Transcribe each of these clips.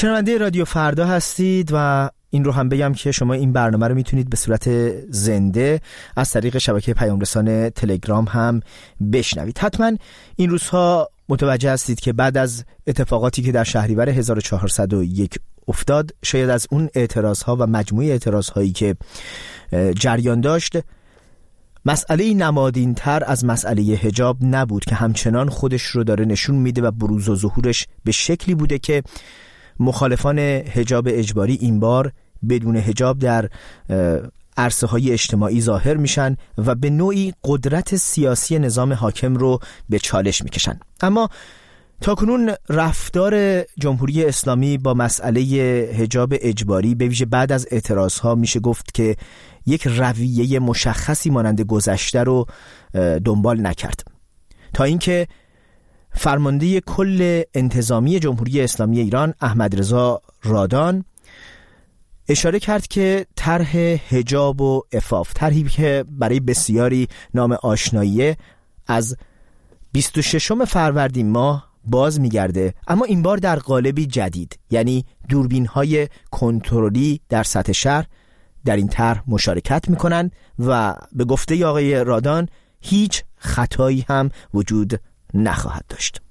شنونده رادیو فردا هستید و این رو هم بگم که شما این برنامه رو میتونید به صورت زنده از طریق شبکه پیام رسان تلگرام هم بشنوید. حتما این روزها متوجه هستید که بعد از اتفاقاتی که در شهریور 1401 افتاد، شاید از اون اعتراضها و مجموعه اعتراضهایی که جریان داشت، مسئله نمادین‌تر از مسئله حجاب نبود که همچنان خودش رو داره نشون میده و بروز و ظهورش به شکلی بوده که مخالفان حجاب اجباری این بار بدون حجاب در عرصه‌های اجتماعی ظاهر میشن و به نوعی قدرت سیاسی نظام حاکم رو به چالش میکشن. اما تاکنون رفتار جمهوری اسلامی با مسئله حجاب اجباری به ویژه بعد از اعتراضها میشه گفت که یک رویه مشخصی مانند گذشته رو دنبال نکرد، تا اینکه فرمانده کل انتظامی جمهوری اسلامی ایران احمدرضا رادان اشاره کرد که طرح حجاب و عفاف، طرحی که برای بسیاری نام آشناییه، از 26 فروردین ماه باز میگرده، اما این بار در قالبی جدید، یعنی دوربین‌های کنترلی در سطح شهر در این طرح مشارکت میکنن و به گفته آقای رادان هیچ خطایی هم وجود نخواهد داشت.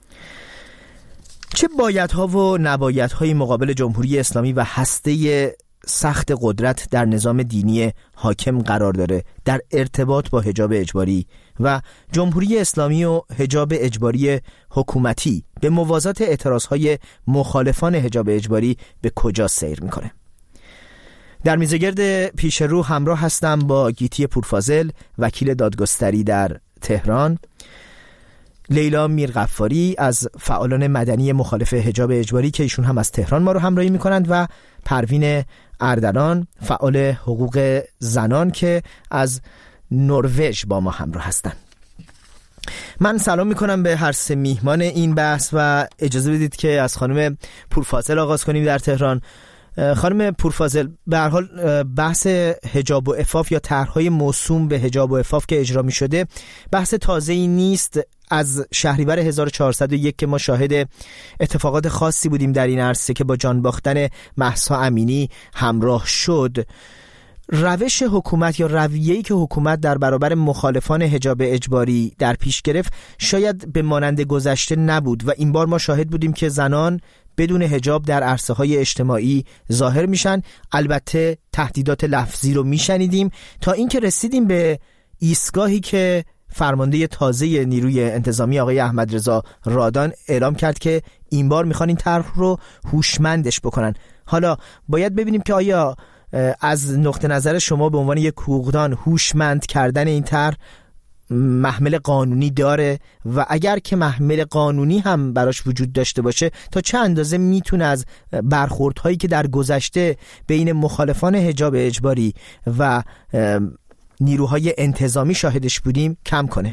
چه بایدها و نبایدهای مقابل جمهوری اسلامی و هسته سخت قدرت در نظام دینی حاکم قرار داره در ارتباط با حجاب اجباری و جمهوری اسلامی و حجاب اجباری حکومتی به موازات اعتراضهای مخالفان حجاب اجباری به کجا سیر میکنه؟ در میزگرد پیش رو همراه هستم با گیتی پورفاضل، وکیل دادگستری در تهران، لیلا میرغفاری از فعالان مدنی مخالف حجاب اجباری که ایشون هم از تهران ما رو همراهی میکنند، و پروین اردلان، فعال حقوق زنان که از نروژ با ما همراه هستند. من سلام میکنم به هر سه میهمان این بحث و اجازه بدید که از خانم پورفاضل آغاز کنیم در تهران. خانم پورفاضل، به هر حال بحث حجاب و عفاف یا طرح‌های موسوم به حجاب و عفاف که اجرا می‌شده بحث تازه‌ای نیست. از شهریور 1401 که ما شاهد اتفاقات خاصی بودیم در این عرصه که با جان باختن مهسا امینی همراه شد، روش حکومت یا رویه‌ای که حکومت در برابر مخالفان حجاب اجباری در پیش گرفت شاید به مانند گذشته نبود و این بار ما شاهد بودیم که زنان بدون حجاب در عرصه‌های اجتماعی ظاهر میشن. البته تهدیدات لفظی رو میشنیدیم تا اینکه رسیدیم به ایستگاهی که فرمانده تازه نیروی انتظامی آقای احمدرضا رادان اعلام کرد که این بار میخوان این طرح رو هوشمندش بکنن. حالا باید ببینیم که آیا از نقطه نظر شما به عنوان یک حقوقدان هوشمند کردن این طرح محمل قانونی داره و اگر که محمل قانونی هم براش وجود داشته باشه تا چه اندازه میتونه از برخوردهایی که در گذشته بین مخالفان حجاب اجباری و نیروهای انتظامی شاهدش بودیم کم کنه؟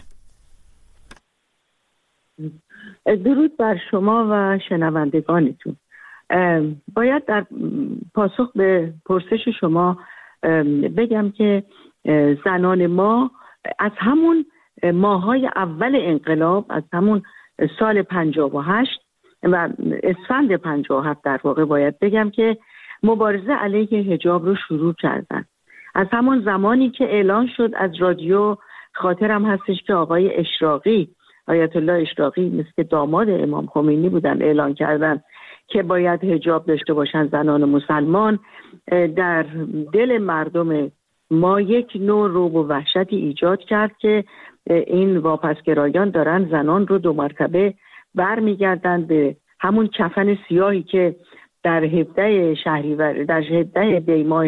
درود بر شما و شنوندگانتون. باید در پاسخ به پرسش شما بگم که زنان ما از همون ماهای اول انقلاب، از همون سال 58 و اسفند 57 در واقع باید بگم که مبارزه علیه حجاب رو شروع کردن. از همون زمانی که اعلان شد از رادیو، خاطرم هستش که آقای اشراقی، آیت الله اشراقی، مثل داماد امام خمینی بودن، اعلان کردن که باید حجاب داشته باشن زنان مسلمان. در دل مردم ما یک نوع رعب و وحشتی ایجاد کرد که این واپسگرایان دارن زنان رو 2 مرتبه برمیگردن به همون کفن سیاهی که در 17 شهریور، در 17 دی ماه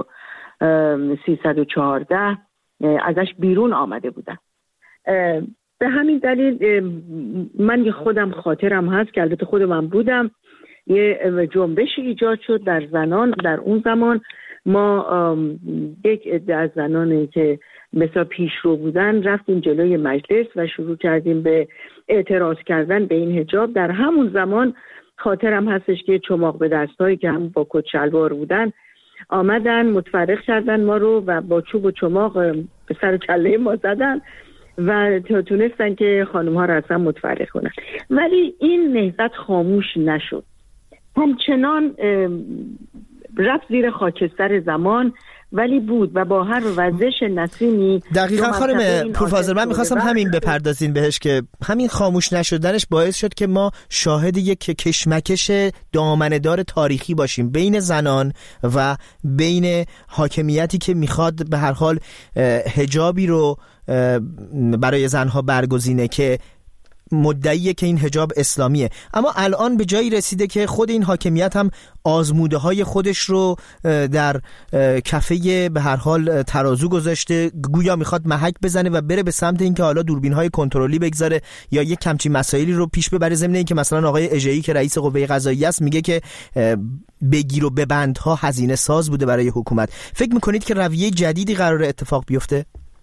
1314 ازش بیرون آمده بودن. به همین دلیل من خودم خاطرم هست که البته خود من بودم، یه جنبشی ایجاد شد در زنان. در اون زمان ما یک عده از زنانی که مثلا پیشرو بودن رفتیم جلوی مجلس و شروع کردیم به اعتراض کردن به این حجاب. در همون زمان خاطرم هستش که چماق به دستایی که هم با کت شلوار بودن آمدن متفرق کردن ما رو و با چوب و چماق به سر کله ما زدن و تونستن که خانم ها رو اصلا متفرق کنن. ولی این نهضت خاموش نشد. همچنان رفت زیر خاکستر زمان، ولی بود و با هر وزش نسیمی. دقیقاً خانم پورفاضل، من میخواستم همین بپردازین بهش که همین خاموش نشدنش باعث شد که ما شاهد یک کشمکش دامنه‌دار تاریخی باشیم بین زنان و بین حاکمیتی که میخواد به هر حال حجابی رو برای زنها برگزینه که مدعیه که این حجاب اسلامیه، اما الان به جایی رسیده که خود این حاکمیت هم آزموده های خودش رو در کفه به هر حال ترازو گذاشته، گویا میخواد محک بزنه و بره به سمت اینکه حالا دوربین های کنترلی بگذاره یا یک کمچی مسائلی رو پیش ببره، ضمن اینکه مثلا آقای اژه‌ای که رئیس قوه قضاییه است میگه که بگیر و ببندها هزینه ساز بوده برای حکومت. فکر میکنید که رویه جدیدی قراره اتفاق بیفته؟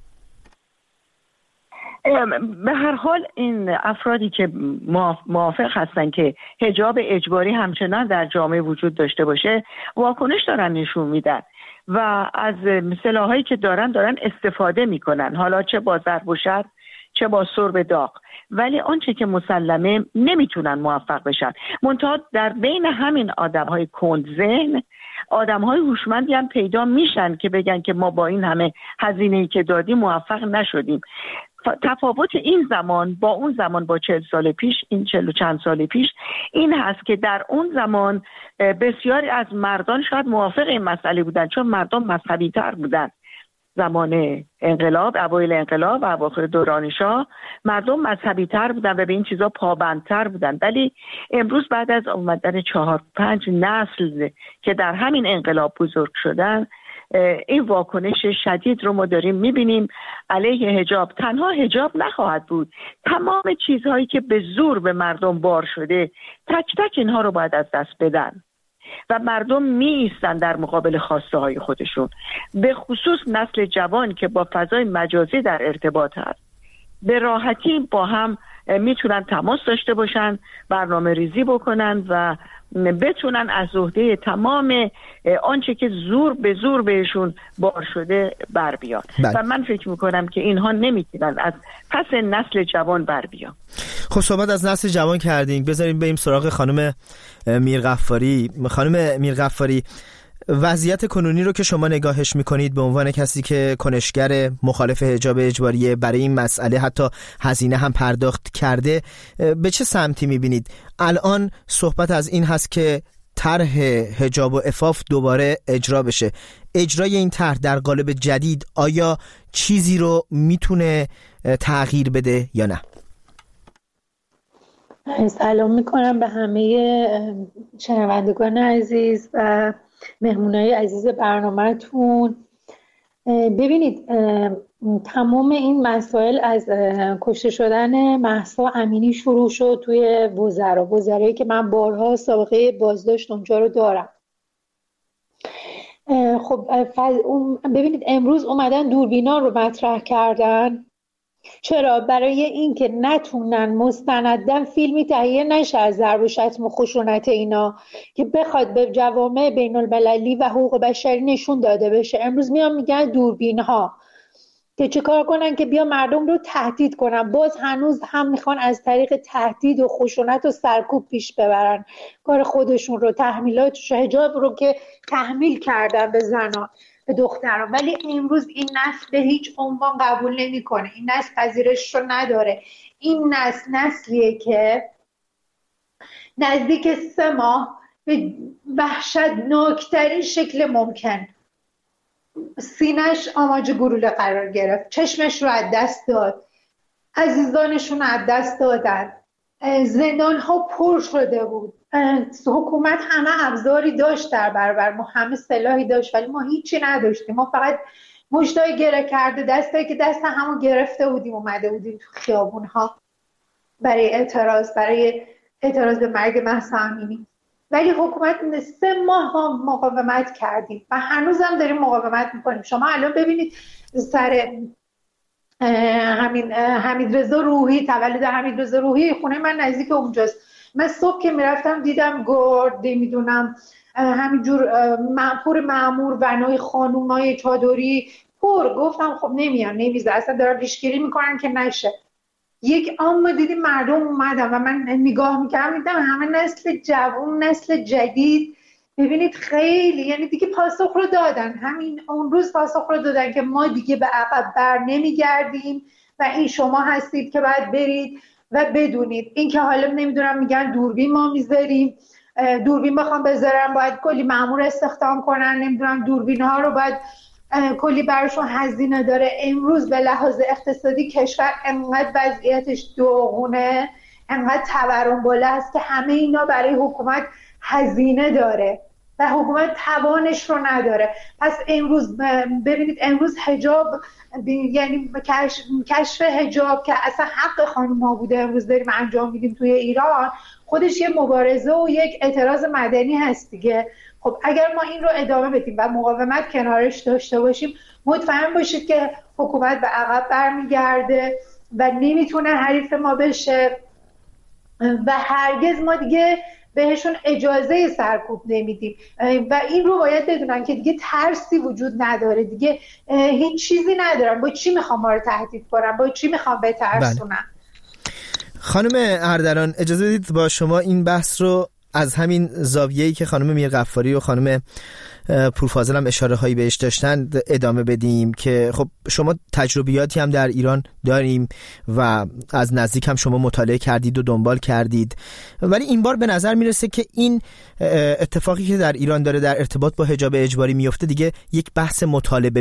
به هر حال این افرادی که موافق هستن که حجاب اجباری همچنان در جامعه وجود داشته باشه واکنش دارن نشون میدن و از سلاحایی که دارن استفاده میکنن، حالا چه با ضرب و شتم چه با سرب داغ، ولی آنچه که مسلمه نمیتونن موفق بشن. منتها در بین همین آدم‌های کندذهن آدم‌های هوشمندی هم پیدا میشن که بگن که ما با این همه هزینه‌ای که دادیم موفق نشدیم. تفاوت این زمان با اون زمان، با 40 سال پیش، این 40 و چند سال پیش، این هست که در اون زمان بسیاری از مردان شاید موافق این مسئله بودن، چون مردم مذهبی تر بودن. زمان انقلاب، اوایل انقلاب و اواخر دوران شاه مردم مذهبی تر بودن و به این چیزا پابندتر بودن، ولی امروز بعد از اومدن 4-5 نسل که در همین انقلاب بزرگ شدن، این واکنش شدید رو ما داریم میبینیم علیه حجاب. تنها حجاب نخواهد بود، تمام چیزهایی که به زور به مردم بار شده تک تک اینها رو باید از دست بدن و مردم می ایستن در مقابل خواسته های خودشون، به خصوص نسل جوان که با فضای مجازی در ارتباط هست، به راحتی با هم میتونن تماس داشته باشن، برنامه ریزی بکنن و بتونن از عهده تمام آنچه که زور به زور بهشون بار شده بر بیان. و من فکر میکنم که اینها نمیتونن از پس نسل جوان بر بیان. خب صحبت از نسل جوان کردیم، بذاریم بریم سراغ خانم میرغفاری. خانم میرغفاری، وضعیت کنونی رو که شما نگاهش میکنید به عنوان کسی که کنشگر مخالف حجاب اجباری برای این مسئله حتی هزینه هم پرداخت کرده، به چه سمتی میبینید؟ الان صحبت از این هست که طرح حجاب و عفاف دوباره اجرا بشه. اجرای این طرح در قالب جدید آیا چیزی رو میتونه تغییر بده یا نه؟ سلام میکنم به همه شنوندگان عزیز و مهمونای عزیز برنامه‌تون. ببینید، تمام این مسائل از کشته شدن مهسا امینی شروع شد توی وزرایی که من بارها سابقه بازداشت اونجا رو دارم. خب ببینید امروز اومدن دوربینا رو مطرح کردن. چرا؟ برای اینکه نتونن مستنداً فیلمی تهیه نشه از ضرب و شتم و خشونت اینا که بخواد به جوامع بین المللی و حقوق بشری نشون داده بشه. امروز میان میگن دوربین ها که چه کار کنن؟ که بیا مردم رو تهدید کنن. باز هنوز هم میخوان از طریق تهدید و خشونت و سرکوب پیش ببرن کار خودشون رو. تحمیلات حجاب رو که تحمیل کردن به زنان، به دختران، ولی امروز این نسل به هیچ عنوان قبول نمیکنه. این نسل پذیرش رو نداره. این نسلیه که نزدیک 3 ماه به وحشتناکترین شکل ممکن سینه‌اش آماج گلوله قرار گرفت، چشمش رو از دست داد، عزیزانشون رو از دست دادن، زندان ها پر شده بود. حکومت همه ابزاری داشت در برابر ما، همه سلاحی داشت، ولی ما هیچی نداشتیم. ما فقط مشتای گره کرده دستایی که دست همو گرفته بودیم اومده بودیم تو خیابون ها برای اعتراض به مرگ مهسا امینی. ولی حکومت 3 ماه ما مقاومت کردیم و هنوز هم داریم مقاومت میکنیم. شما الان ببینید سر حمیدرضا روحی، تولد حمیدرضا روحی، خونه من نزدیک اونجاست. من صبح که میرفتم دیدم گرد، میدونم همینجور پر مأمور، ونای خانومای چادری پر. گفتم خب نمیان، نمیزه، اصلا دارن پیشگیری میکنن که نشه. یک ما دیدیم مردم اومدن و من نگاه میکردم دیدم همه نسل جوان، نسل جدید، ببینید خیلی یعنی دیگه پاسخ رو دادن، همین اون روز پاسخ رو دادن که ما دیگه به عقب بر نمیگردیم و این شما هستید که باید برید و بدونید. این که حالا نمیدونم میگن دوربین ما میذاریم، دوربین بخوام بذارم باید کلی مأمور استخدام کنن، نمیدونم دوربین ها رو باید کلی براشون هزینه داره. امروز به لحاظ اقتصادی کشور انقدر وضعیتش داغونه، انقدر تورم بالا است که همه اینا برای حکومت هزینه داره و حکومت توانش رو نداره. پس امروز ببینید، امروز حجاب یعنی کشف حجاب که اصلا حق خانم‌ها بوده امروز داریم انجام میدیم توی ایران، خودش یه مبارزه و یک اعتراض مدنی هست دیگه. خب اگر ما این رو ادامه بدیم و مقاومت کنارش داشته باشیم، مطمئن باشید که حکومت به عقب برمیگرده و نمیتونه حریف ما بشه و هرگز ما دیگه بهشون اجازه سرکوب نمیدیم و این رو باید بدونن که دیگه ترسی وجود نداره، دیگه هیچ چیزی ندارن با چی میخوام ما رو تهدید کنن، با چی میخوام بترسونن. خانم اردلان اجازه دید با شما این بحث رو از همین زاویه‌ای که خانم میرغفاری و خانم پورفاضل هم اشاره هایی بهش داشتن ادامه بدیم که خب شما تجربیاتی هم در ایران داریم و از نزدیک هم شما مطالعه کردید و دنبال کردید، ولی این بار به نظر میرسه که این اتفاقی که در ایران داره در ارتباط با حجاب اجباری میفته دیگه یک بحث مطالبه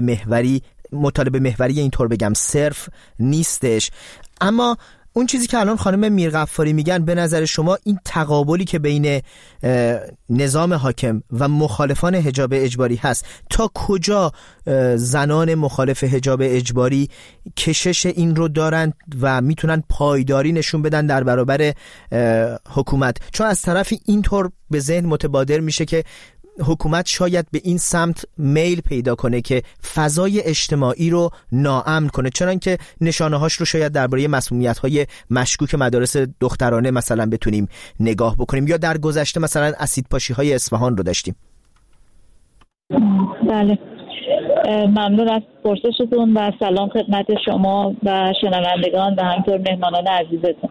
محوری اینطور بگم صرف نیستش. اما اون چیزی که الان خانم میرغفاری میگن، به نظر شما این تقابلی که بین نظام حاکم و مخالفان حجاب اجباری هست، تا کجا زنان مخالف حجاب اجباری کشش این رو دارن و میتونن پایداری نشون بدن در برابر حکومت؟ چون از طرفی اینطور به ذهن متبادر میشه که حکومت شاید به این سمت میل پیدا کنه که فضای اجتماعی رو ناامن کنه، چون که نشانه هاش رو شاید درباره مسمومیت های مشکوک مدارس دخترانه مثلا بتونیم نگاه بکنیم، یا در گذشته مثلا اسیدپاشی های اصفهان رو داشتیم. بله، ممنون از پرسشتون و سلام خدمت شما و شنوندگان و همینطور مهمانان عزیزتون.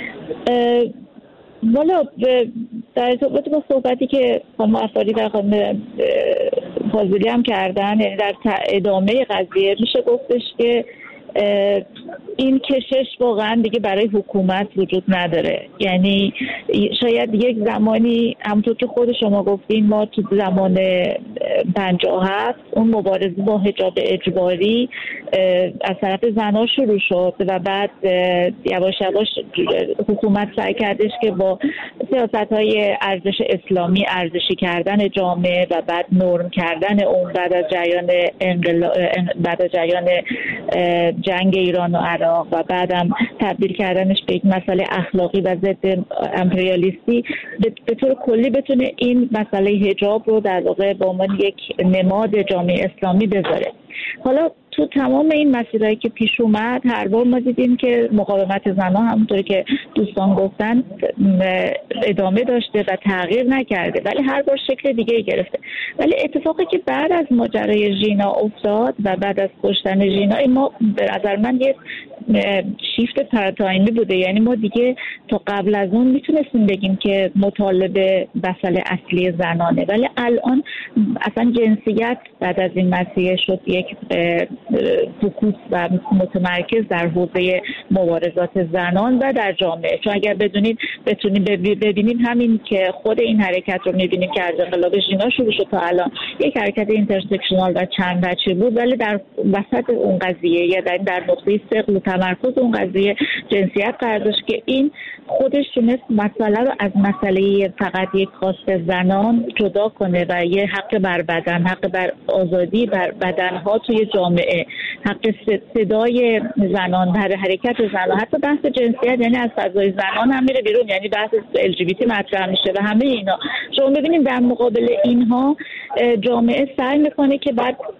والا در ارتباط با صحبتی که خانم افاری و خانم فاضلی هم کردن، یعنی در ادامه قضیه میشه گفتش که این کشش واقعا دیگه برای حکومت وجود نداره. یعنی شاید یک زمانی همونطور که خود شما گفتین، ما تو زمان 57 اون مبارزه با حجاب اجباری از طرف زنها شروع شد و بعد یواش یواش حکومت سعی کردش که با سیاست‌های ارزش اسلامی ارزشی کردن جامعه و بعد نرم کردن اون بعد از جریان جنگ ایران و عراق و بعدم تبدیل کردنش به یک مسئله اخلاقی و ضد امپریالیستی، به طور کلی بتونه این مسئله حجاب رو در واقع به عنوان یک نماد جامعه اسلامی بذاره. حالا تو تمام این مسیرهایی که پیش اومد، هر بار ما دیدیم که مقاومت زنان همونطوری که دوستان گفتن ادامه داشته و تغییر نکرده، ولی هر بار شکل دیگه گرفته. ولی اتفاقی که بعد از ماجرای ژینا افتاد و بعد از کشتن ژینا، ما به نظر من یه شیفت پارادایمی بوده. یعنی ما دیگه تا قبل از اون میتونستیم بگیم که مطالبه مسئله اصلی زنانه، ولی الان اصلا جنسیت بعد از این مسئله شد یک فوکوس و متمرکز در حوزه مبارزات زنان و در جامعه. چون اگر بتونیم ببینیم همین که خود این حرکت رو میبینیم که از انقلاب ژینا شروع شد تا الان یک حرکت اینترسکشنال و چند وجهی بود، ولی در وسط اون قضیه یا در نقطه ثقل و تمرکز اون قضیه جنسیت قرار داشت که این خودش تونست مسئله رو از مسئله فقط یک خواست زنان جدا کنه و یه حق بر بدن، حق بر آزادی بر بدنها توی جامعه، حق صدای زنان، حرکت زنان، حتی بحث جنسیت یعنی از فضای زنان هم میره بیرون، یعنی بحث LGBT مطرح میشه و همه اینا. شما ببینید در مقابل اینها جامعه سعی میکنه که بعد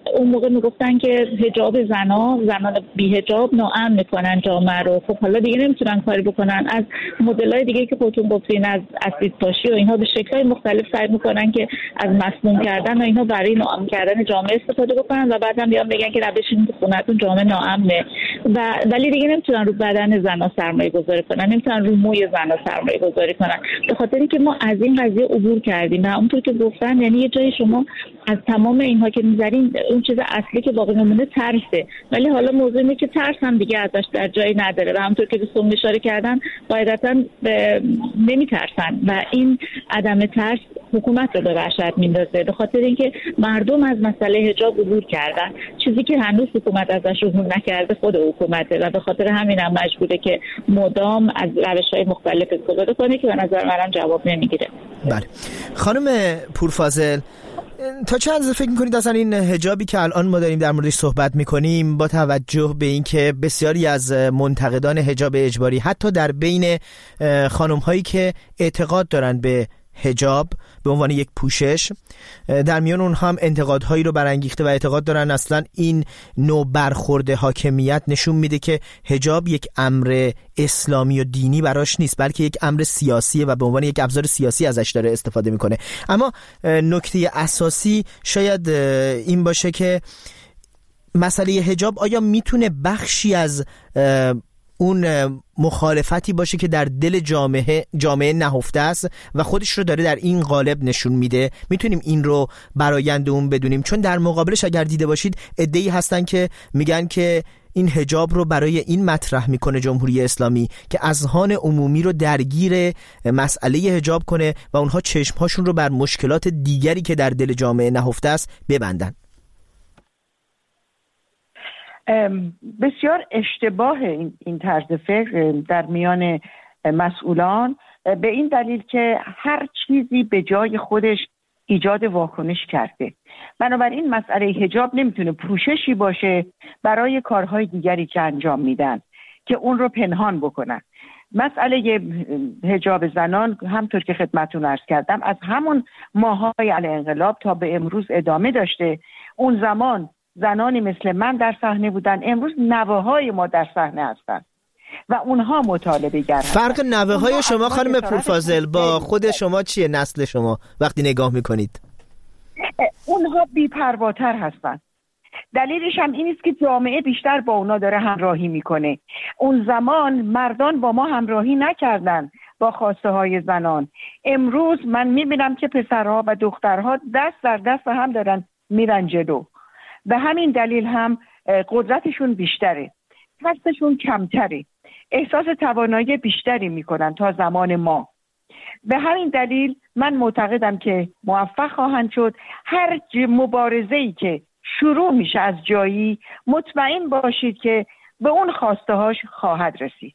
اون موقع میگفتن که حجاب زنان بی حجاب ناامن میکنن جامعه رو. خب حالا دیگه نمیتونن کاری بکنن. از مدل‌های دیگه که خودتون گفتین، از اسید پاشی و اینها، به شکل‌های مختلف سعی میکنن که از مسموم کردن و اینها برای ناامن کردن جامعه استفاده بکنن و بعدم بیان بگن که نبشین تو خونه‌تون جامعه ناامنه. ولی دیگه نمیتونن رو بدن زنا سرمایه گذاری کنن، نمیتونن رو موی زنا سرمایه گذاری کنن، به خاطر اینکه ما از این قضیه عبور کردیم. و اونطور که گفتن، یعنی یه جایی شما از تمام اینها که میذارین، اون چیز اصلی که باقی میمونه ترسه. ولی حالا موضوع اینه که ترس هم دیگه ازش در جایی نداره و همونطور که دوستان اشاره کردن قاعدتاً نمیترسن و این عدم ترس حکومت رو به وحشت میندازه، به خاطر اینکه مردم از مسئله حجاب عبور کردن. چیزی که هنوز حکومت ازش عبور نکرده خود حکومته و به خاطر همین هم مجبوره که مدام از روش‌های مختلف استفاده کنه که به نظر منم جواب نمیگیره. بله خانم پورفاضل، تا چند اندازه فکر می‌کنید اصلا این حجابی که الان ما داریم در موردش صحبت می‌کنیم، با توجه به اینکه بسیاری از منتقدان حجاب اجباری حتی در بین خانم‌هایی که اعتقاد دارن به حجاب به عنوان یک پوشش، در میان اونها هم انتقادهایی رو برانگیخته و اعتقاد دارن اصلا این نوع برخورد حاکمیت نشون میده که حجاب یک امر اسلامی و دینی براش نیست، بلکه یک امر سیاسیه و به عنوان یک ابزار سیاسی ازش داره استفاده میکنه. اما نکته اساسی شاید این باشه که مسئله حجاب آیا میتونه بخشی از اون مخالفتی باشه که در دل جامعه نهفته است و خودش رو داره در این قالب نشون میده؟ میتونیم این رو برآیند اون بدونیم؟ چون در مقابلش اگر دیده باشید عده‌ای هستن که میگن که این حجاب رو برای این مطرح میکنه جمهوری اسلامی که اذهان عمومی رو درگیر مسئله حجاب کنه و اونها چشمهاشون رو بر مشکلات دیگری که در دل جامعه نهفته است ببندن. بسیار اشتباه این طرز فکر در میان مسئولان، به این دلیل که هر چیزی به جای خودش ایجاد واکنش کرده. بنابراین مسئله حجاب نمیتونه پوششی باشه برای کارهای دیگری که انجام میدن که اون رو پنهان بکنن. مسئله حجاب زنان همطور که خدمتتون عرض کردم از همون ماهای الانقلاب تا به امروز ادامه داشته. اون زمان زنانی مثل من در صحنه بودن، امروز نوه‌های ما در صحنه هستن و اونها مطالبه گر هستن. فرق نوه‌های شما خانم پورفاضل با خود شما چیه؟ نسل شما وقتی نگاه میکنید اونها بی‌پرواتر هستن. دلیلش هم این است که جامعه بیشتر با اونا داره همراهی میکنه. اون زمان مردان با ما همراهی نکردن با خواسته های زنان. امروز من میبینم که پسرها و دخترها دست در دست هم دارن میرن جلو. به همین دلیل هم قدرتشون بیشتره، ترسشون کمتره، احساس توانایی بیشتری میکنن تا زمان ما. به همین دلیل من معتقدم که موفق خواهند شد. هر مبارزه‌ای که شروع میشه از جایی، مطمئن باشید که به اون خواسته هاش خواهد رسید.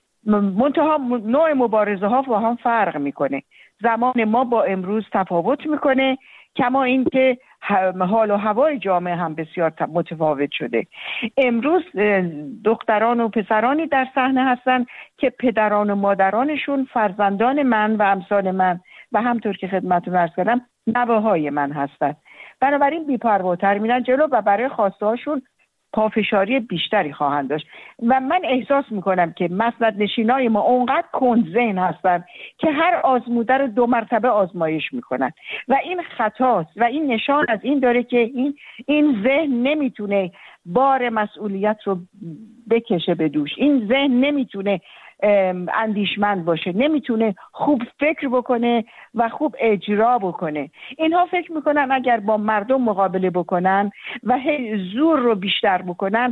منتها نوع مبارزه ها با هم فرق میکنه. زمان ما با امروز تفاوت میکنه، کما این که حال و هوای جامعه هم بسیار متفاوت شده. امروز دختران و پسرانی در صحنه هستن که پدران و مادرانشون فرزندان من و امثال من و همطور که خدمتتون عرض کردم نوه‌های من هستن. بنابراین بی‌پرواتر میرن جلو و برای خواسته هاشون پافشاری بیشتری خواهند داشت. و من احساس میکنم که مسندنشینای ما اونقدر کندذهن هستن که هر آزموده رو 2 مرتبه آزمایش میکنن و این خطاست و این نشان از این داره که این ذهن نمیتونه بار مسئولیت رو بکشه به دوش. این ذهن نمیتونه اندیشمند باشه، نمیتونه خوب فکر بکنه و خوب اجرا بکنه. اینها فکر میکنن اگر با مردم مقابله بکنن و زور رو بیشتر بکنن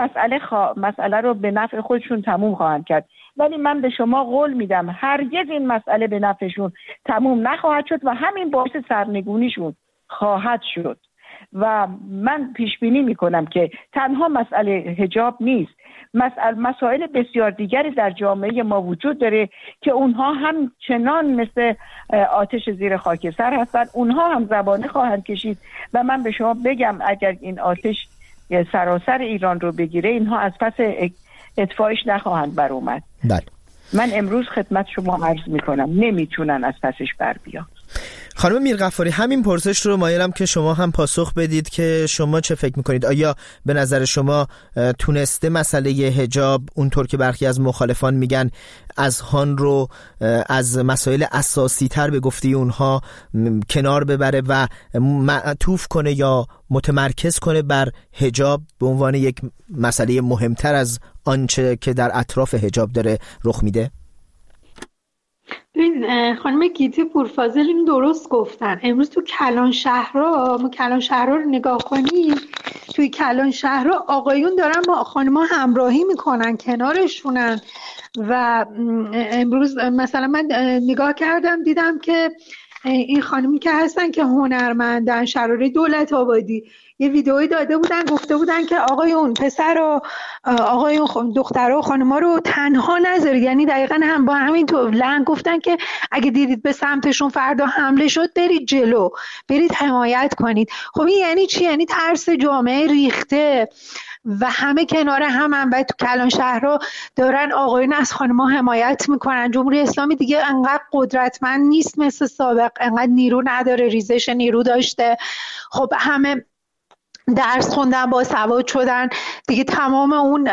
مسئله رو به نفع خودشون تموم خواهند کرد. ولی من به شما قول میدم هرگز این مسئله به نفعشون تموم نخواهد شد و همین باعث سرنگونیشون خواهد شد. و من پیش بینی میکنم که تنها مسئله حجاب نیست، مسائل بسیار دیگری در جامعه ما وجود داره که اونها هم چنان مثل آتش زیر خاکستر هستند، اونها هم زبانه خواهند کشید. و من به شما بگم اگر این آتش سراسر ایران رو بگیره اینها از پس اطفایش نخواهند بر اومد. بله. من امروز خدمت شما عرض میکنم نمیتونن از پسش بر بیان. خانم میرغفاری، همین پرسش رو مایلم که شما هم پاسخ بدید که شما چه فکر میکنید؟ آیا به نظر شما تونسته مسئله حجاب اونطور که برخی از مخالفان میگن اذهان رو از مسائل اساسی تر به گفته اونها کنار ببره و معطوف کنه یا متمرکز کنه بر حجاب به عنوان یک مسئله مهمتر از آنچه که در اطراف حجاب داره رخ میده؟ خانم گیتی پورفاضل این درست گفتن. امروز تو کلان شهرها، ما کلان شهرها رو نگاه کنیم، توی کلان شهرها آقایون دارن با خانم‌ها همراهی میکنن، کنارشونن. و امروز مثلا من نگاه کردم دیدم که این خانمی که هستن که هنرمندن، شراره دولت آبادی، یه ویدئویی داده بودن، گفته بودن که آقایون پسر و آقایون دخترها و خانم‌ها رو تنها نذارید. یعنی دقیقاً هم با همین تو لنگ گفتن که اگه دیدید به سمتشون فردا حمله شد برید جلو، برید حمایت کنید. خب این یعنی چی؟ یعنی ترس جامعه ریخته و همه کنار همن و تو کلان شهرها دارن آقایون از خانم‌ها حمایت میکنن. جمهوری اسلامی دیگه انقدر قدرتمند نیست مثل سابق، انقدر نیرو نداره، ریزش نیرو داشته. خب همه درس خوندن، با سواد شدن دیگه، تمام اون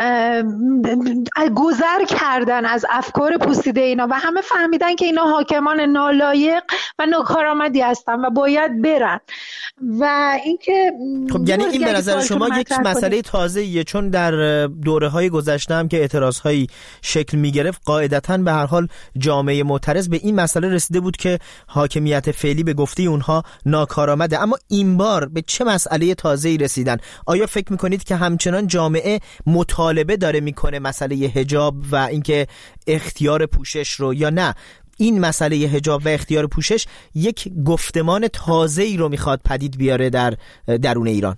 گذر کردن از افکار پوسیده اینا و همه فهمیدن که اینا حاکمان نالایق و ناکارآمدی هستن و باید برن. و اینکه خب یعنی این به نظر شما یک مسئله تازه‌ایه، چون در دوره‌های گذشته هم که اعتراض‌هایی شکل می‌گرفت قاعدتاً به هر حال جامعه معترض به این مسئله رسیده بود که حاکمیت فعلی به گفته اونها ناکارآمده. اما این بار به چه مسئله تازه‌ای رسیدن؟ آیا فکر میکنید که همچنان جامعه مطالبه داره میکنه مسئله حجاب و اینکه اختیار پوشش رو، یا نه این مسئله حجاب و اختیار پوشش یک گفتمان تازه‌ای رو میخواد پدید بیاره در درون ایران؟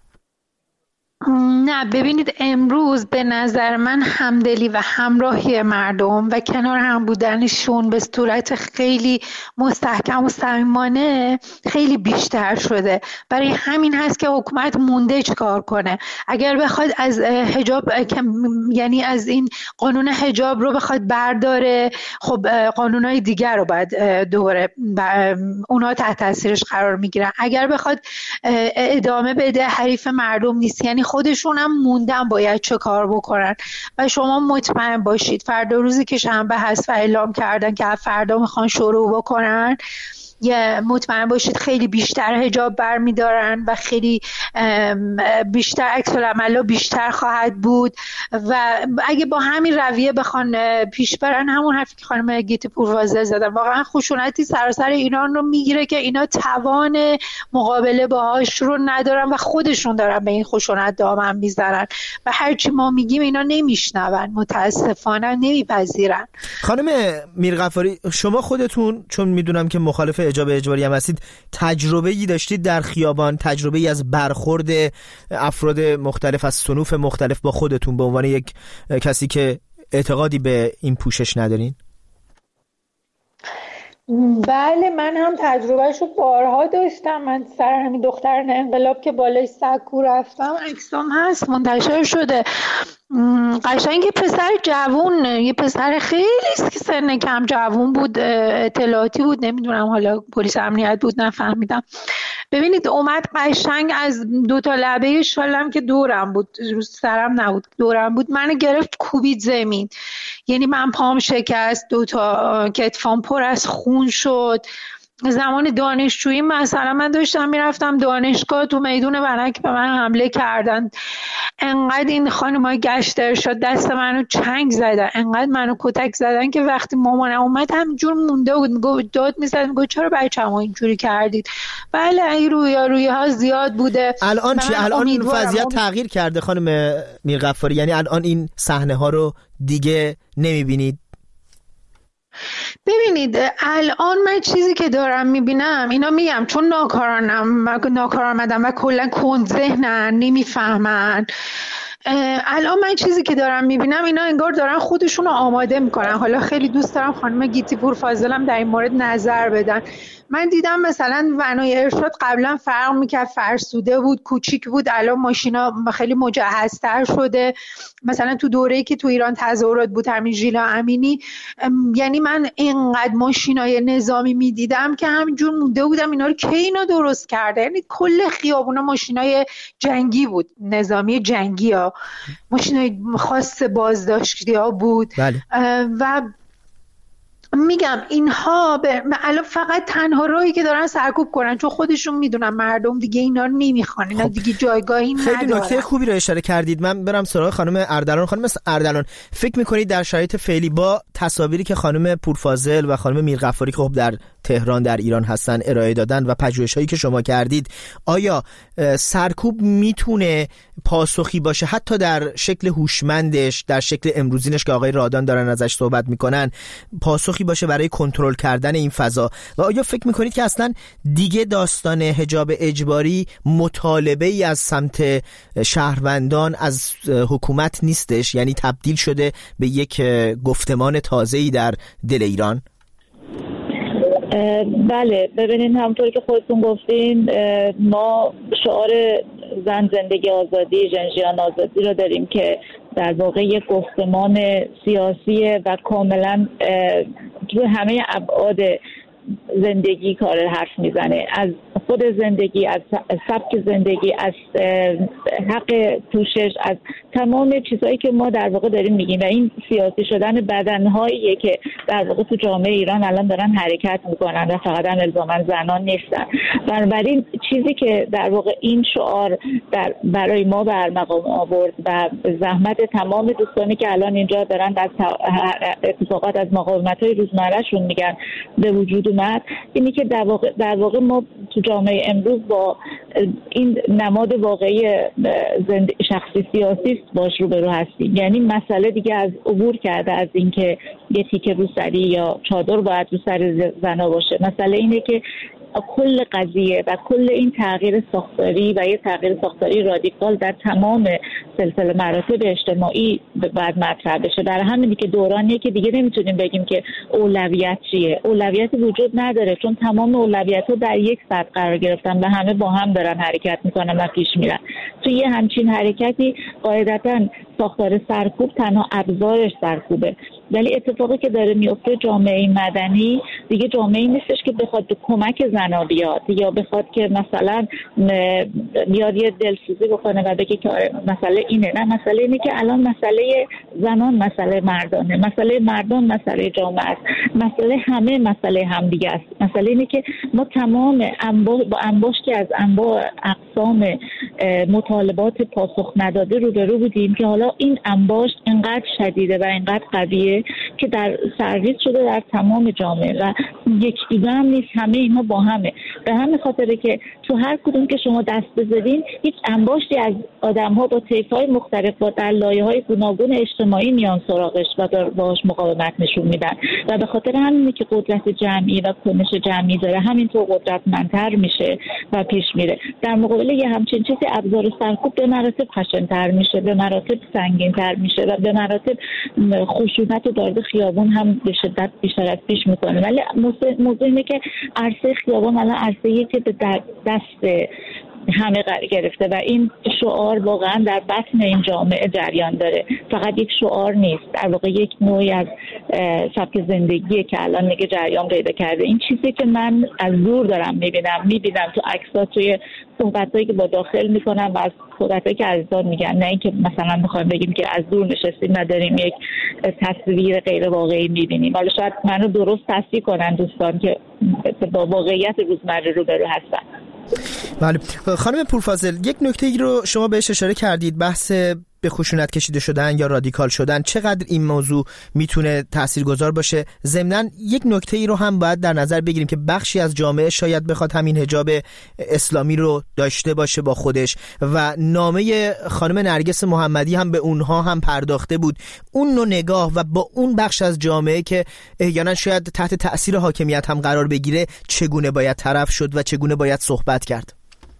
نه ببینید، امروز به نظر من همدلی و همراهی مردم و کنار هم بودنشون به صورت خیلی مستحکم و صمیمانه خیلی بیشتر شده. برای همین هست که حکومت مونده چیکار کنه. اگر بخواد از حجاب، یعنی از این قانون حجاب رو بخواد برداره، خب قانونهای دیگر رو باید دوره اونا تحت تاثیرش قرار میگیرن. اگر بخواد ادامه بده، حریف مردم نیست. یعنی خودشون هم موندن باید چه کار بکنن. و شما مطمئن باشید فردا روزی که شنبه هست و اعلام کردن که فردا میخوان شروع بکنن، یه مطمئن باشید خیلی بیشتر حجاب برمیدارن و خیلی بیشتر عکس العمل بیشتر خواهد بود. و اگه با همین رویه بخوان پیش برن، همون حرفی که خانم گیتی پورفاضل زدن، واقعا خشونتی سراسر ایران رو میگیره که اینا توان مقابله باهاش رو ندارن و خودشون دارن به این خشونت دامن میزنن و هرچی ما میگیم اینا نمیشنون، متاسفانه نمیپذیرن. خانم میرغفاری، شما خودتون چون میدونم که مخالف حجاب اجباری هم هستید، تجربه‌ای داشتید در خیابان، تجربه‌ای از برخورد افراد مختلف از صنوف مختلف با خودتون به عنوان یک کسی که اعتقادی به این پوشش ندارین؟ بله، من هم تجربهشو بارها داشتم. من سر همین دختران انقلاب که بالای سکو رفتم، عکسام هست منتشر شده. قشنگ یه پسر جوون، یه پسر خیلی که سن کم جوون بود، اطلاعاتی بود، نمیدونم حالا پلیس امنیت بود، نفهمیدم. ببینید اومد قشنگ از دو تا لبه شالم که دورم بود، روز سرم نبود، دورم بود، منو گرفت کوبید زمین. یعنی من پام شکست، دو تا کتفام پر از خون شد. زمان دانشجویی مثلا من داشتم میرفتم دانشگاه، تو میدون ونک به من حمله کردن. انقدر این خانم‌های گشت ارشاد دست منو چنگ زدن، انقدر منو کتک زدن که وقتی مامانم اومد همینجور مونده بود، میگفت داد میزد، میگفت چرا بچه‌مو اینجوری کردید؟ بله این رویارویی‌ها زیاد بوده. الان چی؟ الان این وضعیت تغییر کرده خانم میرغفاری؟ یعنی الان این صحنه‌ها رو دیگه نمی‌بینید؟ ببینید الان من چیزی که دارم میبینم، اینا میگم چون ناکارآمدن و کلا کند ذهنن، نمیفهمن. الان من چیزی که دارم میبینم، اینا انگار دارن خودشون رو آماده میکنن. حالا خیلی دوست دارم خانم گیتی پورفاضل هم در این مورد نظر بدن. من دیدم مثلا ونای ارشاد قبلا فرق میکرد، فرسوده بود، کوچیک بود، الان ماشینا خیلی مجهزتر شده. مثلا تو دوره‌ای که تو ایران تظاهرات بود همین ژیلا امینی، یعنی من اینقدر ماشینای نظامی میدیدم که همینجور مونده بودم اینا رو کی اینا درست کرده. یعنی کل خیابونا ماشینای جنگی بود، نظامی جنگی ها، ماشینای خاص بازداشتی ها بود. بله. و میگم اینها الان فقط تنها راهی که دارن سرکوب کنن، چون خودشون میدونن مردم دیگه اینا رو نمیخوان، اینا دیگه جایگاهی ندارن. خیلی نکته خوبی رو اشاره کردید. من برم سراغ خانم اردلان. خانم اردلان، فکر میکنید در شرایط فعلی با تصاویری که خانم پورفاضل و خانم میرغفاری که خب در تهران در ایران هستن ارائه دادن و پژوهش‌هایی که شما کردید، آیا سرکوب میتونه پاسخی باشه حتی در شکل هوشمندش، در شکل امروزینش که آقای رادان دارن ازش صحبت میکنن، پاسخی باشه برای کنترل کردن این فضا؟ و آیا فکر میکنید که اصلا دیگه داستان حجاب اجباری مطالبه ای از سمت شهروندان از حکومت نیستش، یعنی تبدیل شده به یک گفتمان تازه‌ای در دل ایران؟ بله، ببینید همونطور که خودتون گفتین ما شعار زن زندگی آزادی، ژنژیان آزادی رو داریم که در واقع یک گفتمان سیاسیه و کاملا تو همه ابعاد زندگی کار حرف میزنه، از خود زندگی، از سبک زندگی، از حق پوشش، از تمام چیزهایی که ما در واقع داریم میگیم. و این سیاسی شدن بدنهاییه که در واقع تو جامعه ایران الان دارن حرکت میکنن و فقط هم الزاما زنان نیستن. بنابراین چیزی که در واقع این شعار برای ما برمقام آورد و زحمت تمام دوستانی که الان اینجا دارن از اتفاقات از مقاومت‌های روزمرهشون میگن به وجود اومد، اینی که در واقع ما تو جامعه امروز با این نماد واقعی شخصی سیاسی باش روبرو هستیم. یعنی مسئله دیگه از عبور کرده از اینکه یه تیکه روسری یا چادر باید رو سر زنا باشه. مسئله اینه که کل قضیه و کل این تغییر ساختاری و یه تغییر ساختاری رادیکال در تمام سلسله مراتب اجتماعی باید مطرح بشه. برای همینه که دورانیه که دیگه نمیتونیم بگیم که اولویت چیه. اولویت وجود نداره، چون تمام اولویت‌ها در یک سطح قرار گرفتن و همه با هم دارن حرکت میکنن و پیش میرن. توی یه همچین حرکتی قاعدتاً ساختار سرکوب تنها ابزارش سرکوبه، ولی اتفاقی که داره میفته جامعه مدنی دیگه جامعه‌ای نیستش که بخواد به کمک زنا بیاد یا بخواد که مثلا بیاد یه دلسوزی بکنه و بگه که مسئله اینه. نه، مسئله اینه که الان مسئله زنان مسئله مردانه، مسئله مردان مسئله جامعه است، مسئله همه مسئله همدیگه است. مسئله اینه که ما تمام با انباشتی از انواع اقسام مطالبات پاسخ نداده روبرو بودیم که حالا این انباشت اینقدر شدیده و اینقدر قویه که در سرویس شده در تمام جامعه و یک دیگه هم نیست، همه اینا با همه. به همین خاطره که تو هر کدوم که شما دست بزنین یک انباشتی از آدم‌ها با طیف‌های مختلف با در لایه‌های گوناگون اجتماعی میان سراغش و باهاش مقاومت نشون میدن و به خاطر همینه که قدرت جمعی و کنش جمعی داره همینطور قدرتمندتر میشه و پیش میره. در مقابل یه همچین چیزی ابزار سرکوب به مراتب خشن‌تر میشه، به مراتب سنگین‌تر میشه و به مراتب خشونت و دارد خیابون هم به شدت بیشتر از پیش میکنه. ولی موضوع اینه که عرصه خیابان الان عرصه‌ایه که به دست همه قرار گرفته و این شعار واقعا در بطن این جامعه جریان داره. فقط یک شعار نیست، در واقع یک نوعی از سبک زندگیه که الان دیگه جریان پیدا کرده. این چیزی که من از دور دارم میبینم تو عکس‌ها، توی صحبتایی که با داخل میکنم و از صحبتایی که عزیزان میگن، نه اینکه مثلا بخوایم بگیم که از دور نشستیم و داریم یک تصویر غیر واقعی میبینیم. حالا شاید منو درست تصحیح کنن دوستان که با واقعیت روزمره روبرو هستن. بله خانم پورفاضل، یک نکته ای رو شما بهش اشاره کردید، بحث به خشونت کشیده شدن یا رادیکال شدن، چقدر این موضوع میتونه تاثیرگذار باشه. ضمناً یک نکته ای رو هم باید در نظر بگیریم که بخشی از جامعه شاید بخواد همین حجاب اسلامی رو داشته باشه با خودش و نامه خانم نرگس محمدی هم به اونها هم پرداخته بود. اون نوع نگاه و با اون بخش از جامعه که احیانا شاید تحت تأثیر حاکمیت هم قرار بگیره، چگونه باید طرف شد و چگونه باید صحبت کرد؟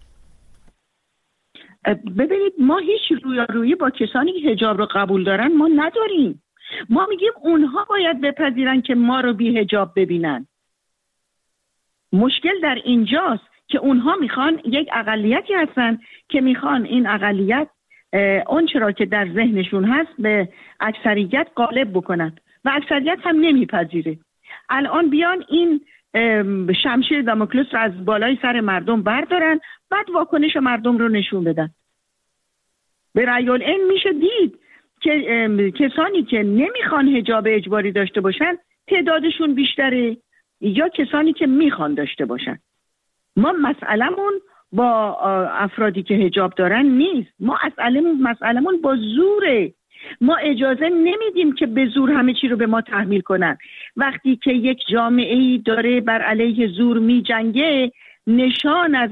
ببینید، ما هیچ رویارویی با کسانی که حجاب رو قبول دارن ما نداریم. ما میگیم اونها باید بپذیرن که ما رو بی حجاب ببینن. مشکل در اینجاست که اونها میخوان یک اقلیتی هستن که میخوان این اقلیت اون چرا که در ذهنشون هست به اکثریت غالب بکنن و اکثریت هم نمیپذیره. الان بیان این شمشیر داموکلس رو از بالای سر مردم بردارن، بعد واکنش مردم رو نشون بدن. به رأی العین میشه دید که کسانی که نمیخوان حجاب اجباری داشته باشن تعدادشون بیشتره یا کسانی که میخوان داشته باشن. ما مسئلمون با افرادی که حجاب دارن نیست، ما مسئلمون با زوره. ما اجازه نمیدیم که به زور همه چی رو به ما تحمیل کنن. وقتی که یک جامعه‌ای داره بر علیه زور میجنگه، نشان از